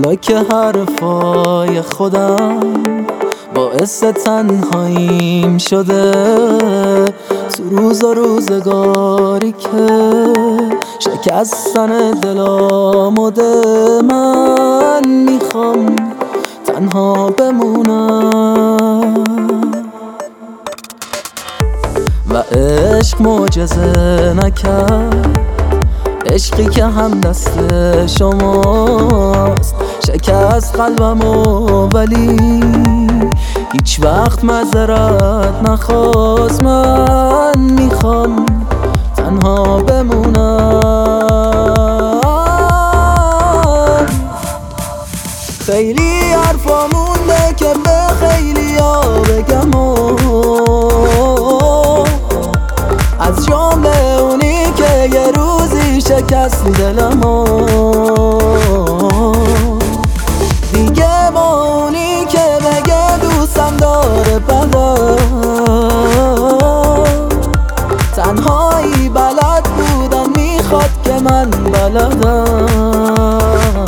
حالا که حرفای خودم باعث تنهاییم شده، تو روز و روزگاری که شکستن دلم بوده، من میخوام تنها بمونم و عشق معجزه نکرد، عشقی که هم دست شماست شکست قلبمو ولی هیچ وقت معذرت نخواست. من میخوام تنها بمونم. خیلی حرفا مونده که به خیلی ها بگم از جمله اونی که یه روزی شکست دلمو، دیگه با اونی که بگه دوستم داره بدا، تنهایی بلد بودن میخواد که من بلدم.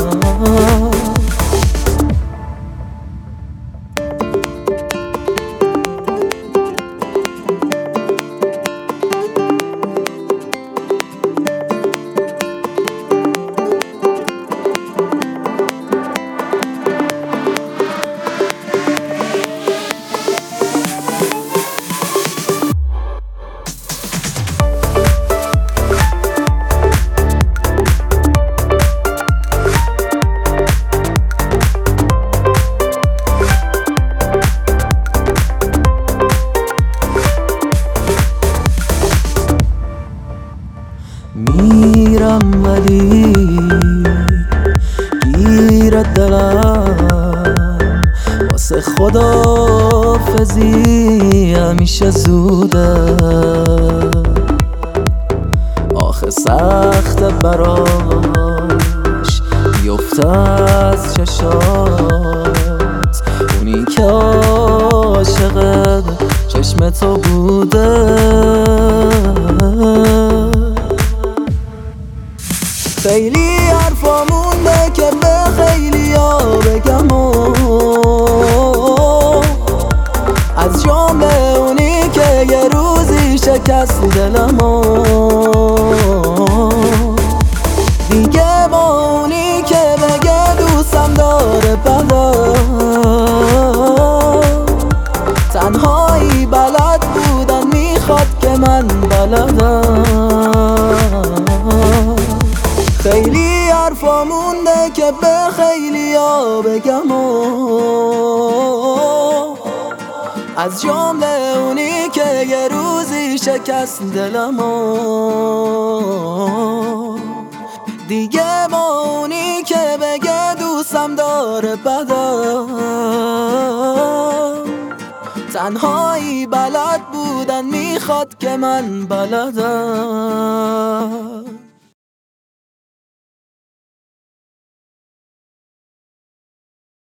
میرم ولی گیر دلم واسه خداحافظی همیشه زوده، آخه سخت براش بیفته از چشات اونی که عاشق چشم تو بوده. خیلی حرفا مونده که به خیلی ها بگم از جمله اونی که یه روزی شکست دلمو، دیگه با اونی که بگه دوستم داره بدا، تنهایی بلد بودن میخواد که من بلدم. خیلی حرفا مونده که به خیلی ها بگم از جمله اونی که یه روزی شکست دلمو، دیگه با اونی که بگه دوستم داره بدا، تنهایی بلد بودن میخواد که من بلدم.